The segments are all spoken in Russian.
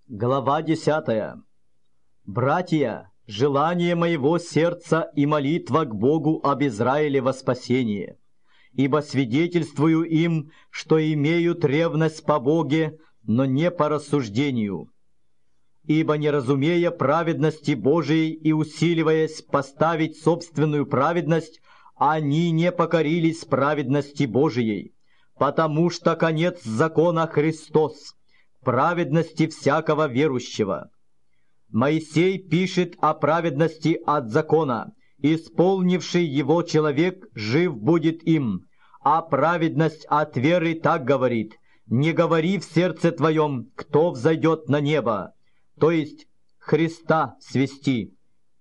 Глава 10. Братья, желание моего сердца и молитва к Богу об Израиле во спасение, ибо свидетельствую им, что имеют ревность по Боге, но не по рассуждению. Ибо, не разумея праведности Божией и усиливаясь поставить собственную праведность, они не покорились праведности Божией, потому что конец закона Христос, праведности всякого верующего. Моисей пишет о праведности от закона: исполнивший его человек жив будет им, а праведность от веры так говорит: не говори в сердце твоем, кто взойдет на небо, то есть Христа свести,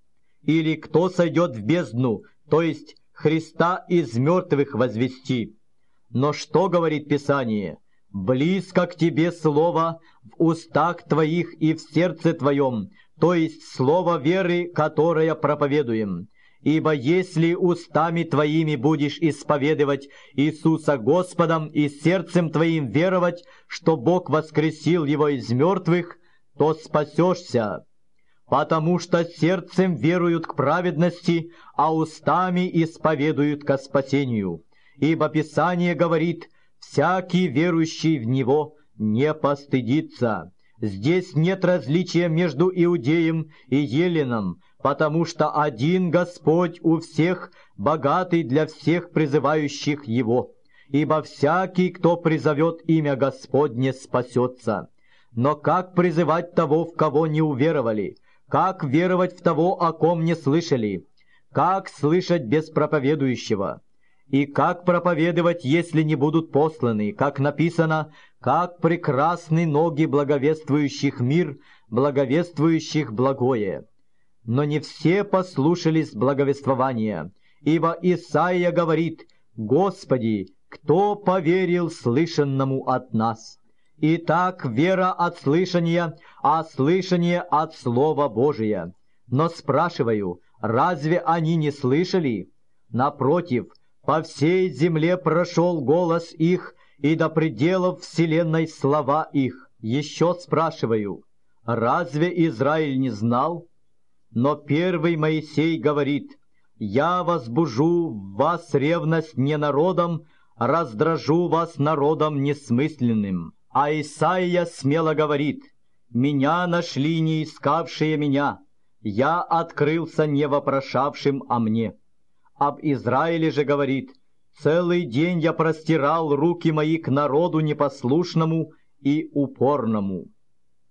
или кто сойдет в бездну, то есть Христа из мертвых возвести. Но что говорит Писание? Близко к тебе слово в устах твоих и в сердце твоем, то есть слово веры, которое проповедуем. Ибо если устами твоими будешь исповедовать Иисуса Господом и сердцем твоим веровать, что Бог воскресил его из мертвых, то спасешься. Потому что сердцем веруют к праведности, а устами исповедуют ко спасению. Ибо Писание говорит: всякий верующий в Него не постыдится. Здесь нет различия между иудеем и еленом, потому что один Господь у всех, богатый для всех призывающих Его. Ибо всякий, кто призовет имя Господне, спасется. Но как призывать того, в кого не уверовали? Как веровать в того, о ком не слышали? Как слышать без проповедующего? И как проповедовать, если не будут посланы? Как написано: как прекрасны ноги благовествующих мир, благовествующих благое. Но не все послушались благовествования, ибо Исаия говорит: Господи, кто поверил слышанному от нас? Итак, вера от слышания, а слышание от Слова Божия. Но спрашиваю, разве они не слышали? Напротив, по всей земле прошел голос их, и до пределов вселенной слова их. Еще спрашиваю, разве Израиль не знал? Но первый Моисей говорит: «Я возбужу в вас ревность не народом, раздражу вас народом несмысленным». А Исаия смело говорит: «Меня нашли не искавшие меня, я открылся не вопрошавшим о мне». Об Израиле же говорит: «Целый день я простирал руки мои к народу непослушному и упорному».